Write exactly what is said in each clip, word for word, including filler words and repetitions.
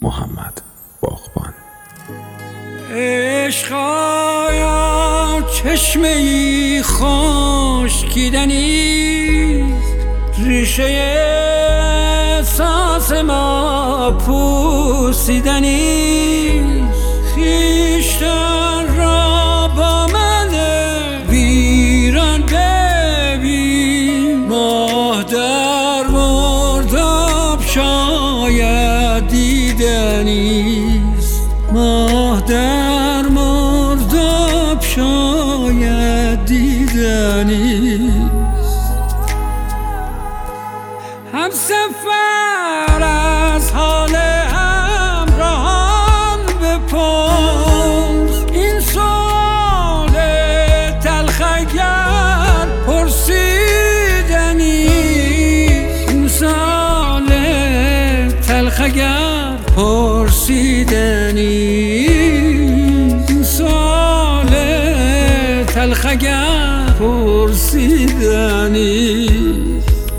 محمد باغبان. عشقایا چشمه ای خشکیدنیست، ریشه احساس ما پوسیدنیست. خویشتن را با من ویران ببین، ماه در مرداب شاید دیدنیست، ماه در مرداب شاید دیدنیست. هم سفر از حال همراهان بپرس، این سؤال تلخ اگر پرسیدنیست، این سؤال تلخ اگر پرسیدنیست، این سؤال تلخ اگر پرسیدنیست.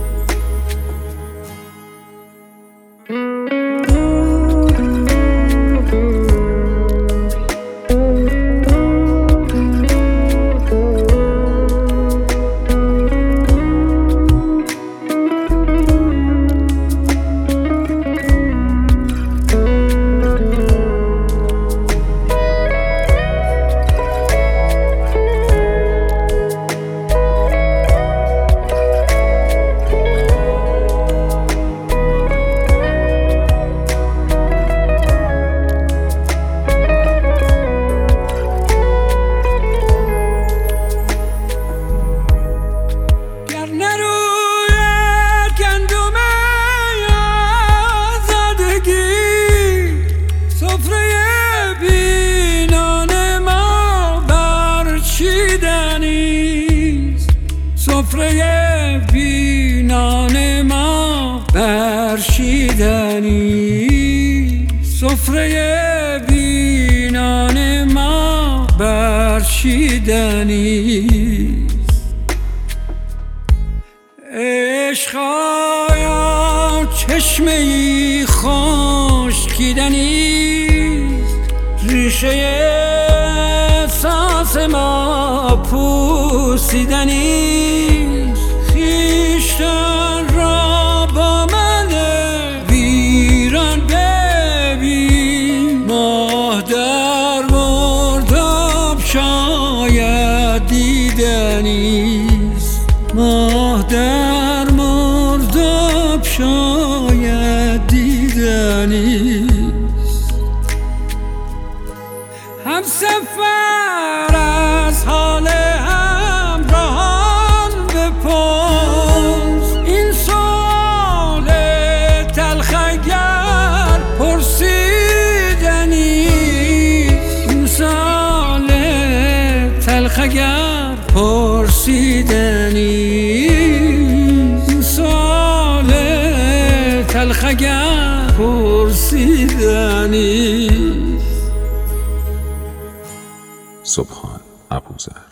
سفره بینان ما برچیدنی، سفره بینان ما برچیدنی. عشقایا چشمه ای خشکیدنیست، ریشه احساس ما پوسیدنیست. خویشتن را با من ویران ببین، ماه در مرداب شاید دیدنیست، ماه در مرداب شاید دیدنیست. هم سفر از حال همراهان بپرس، این سؤال تلخ اگر پرسیدنیست، این سؤال تلخ اگر پرسیدنیست، این سؤال تلخ اگر پرسیدنیست. سبحان ابوذر.